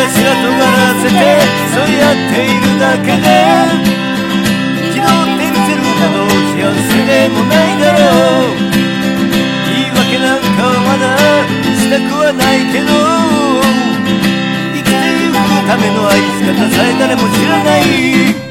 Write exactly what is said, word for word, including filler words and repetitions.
すら尖らせて競い合っているだけで気取ってみせるなど幸せでもないだろう。言い訳なんかはまだしたくはないけど、生きてゆくための愛し方さえ誰も知らない。